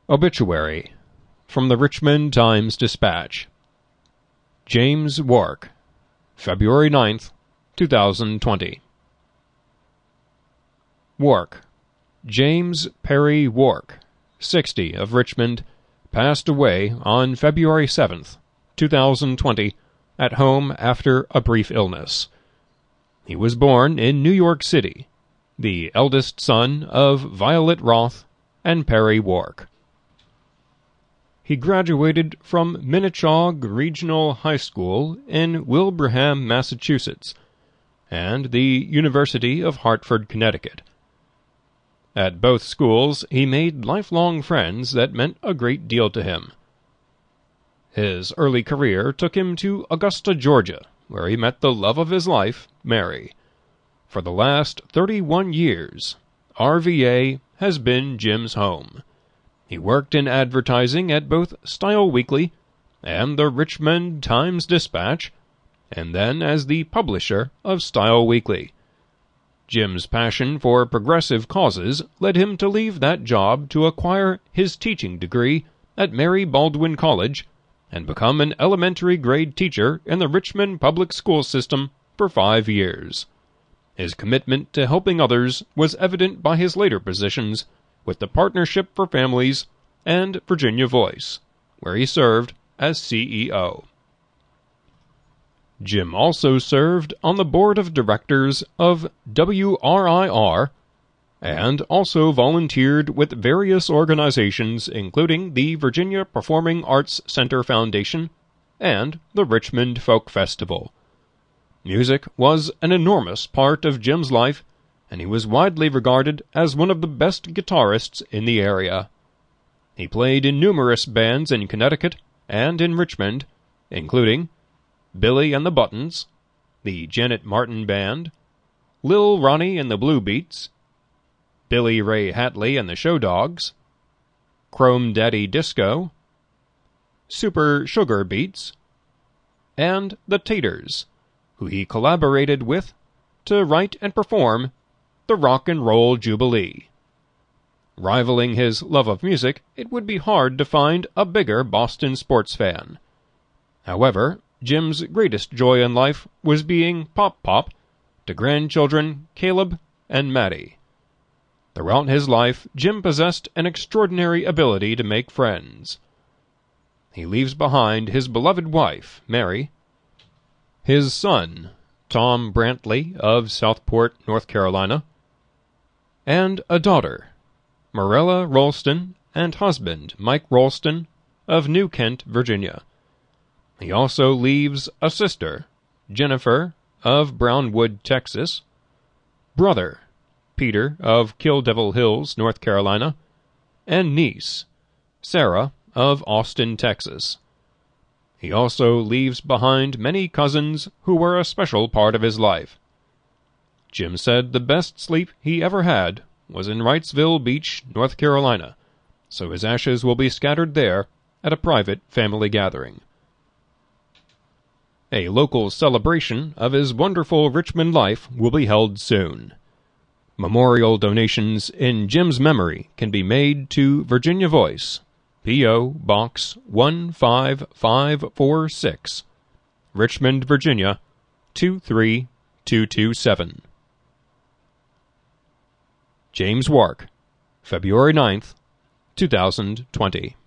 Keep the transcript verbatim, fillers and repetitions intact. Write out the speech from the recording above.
Obituary from the Richmond Times-Dispatch. James Wark, February ninth, two thousand twenty. Wark, James Perry Wark, sixty, of Richmond, passed away on February seventh, two thousand twenty, at home after a brief illness. He was born in New York City, the eldest son of Violet Roth and Perry Wark. He graduated from Minnechaug Regional High School in Wilbraham, Massachusetts, and the University of Hartford, Connecticut. At both schools, he made lifelong friends that meant a great deal to him. His early career took him to Augusta, Georgia, where he met the love of his life, Mary. For the last thirty-one years, R V A has been Jim's home. He worked in advertising at both Style Weekly and the Richmond Times-Dispatch, and then as the publisher of Style Weekly. Jim's passion for progressive causes led him to leave that job to acquire his teaching degree at Mary Baldwin College and become an elementary grade teacher in the Richmond public school system for five years. His commitment to helping others was evident by his later positions with the Partnership for Families and Virginia Voice, where he served as C E O. Jim also served on the board of directors of W R I R and also volunteered with various organizations including the Virginia Performing Arts Center Foundation and the Richmond Folk Festival. Music was an enormous part of Jim's life, and he was widely regarded as one of the best guitarists in the area. He played in numerous bands in Connecticut and in Richmond, including Billy and the Buttons, the Janet Martin Band, Lil Ronnie and the Blue Beats, Billy Ray Hatley and the Show Dogs, Chrome Daddy Disco, Super Sugar Beats, and the Taters, who he collaborated with to write and perform the Rock and Roll Jubilee. Rivaling his love of music, it would be hard to find a bigger Boston sports fan. However, Jim's greatest joy in life was being Pop-Pop to grandchildren Caleb and Maddie. Throughout his life, Jim possessed an extraordinary ability to make friends. He leaves behind his beloved wife, Mary, his son, Tom Brantley of Southport, North Carolina, and a daughter, Morella Rolston, and husband, Mike Rolston, of New Kent, Virginia. He also leaves a sister, Jennifer, of Brownwood, Texas, brother, Peter, of Kill Devil Hills, North Carolina, and niece, Sarah, of Austin, Texas. He also leaves behind many cousins who were a special part of his life. Jim said the best sleep he ever had was in Wrightsville Beach, North Carolina, so his ashes will be scattered there at a private family gathering. A local celebration of his wonderful Richmond life will be held soon. Memorial donations in Jim's memory can be made to Virginia Voice, P O. Box one five five four six, Richmond, Virginia two three two two seven. James Wark, February ninth, two thousand twenty.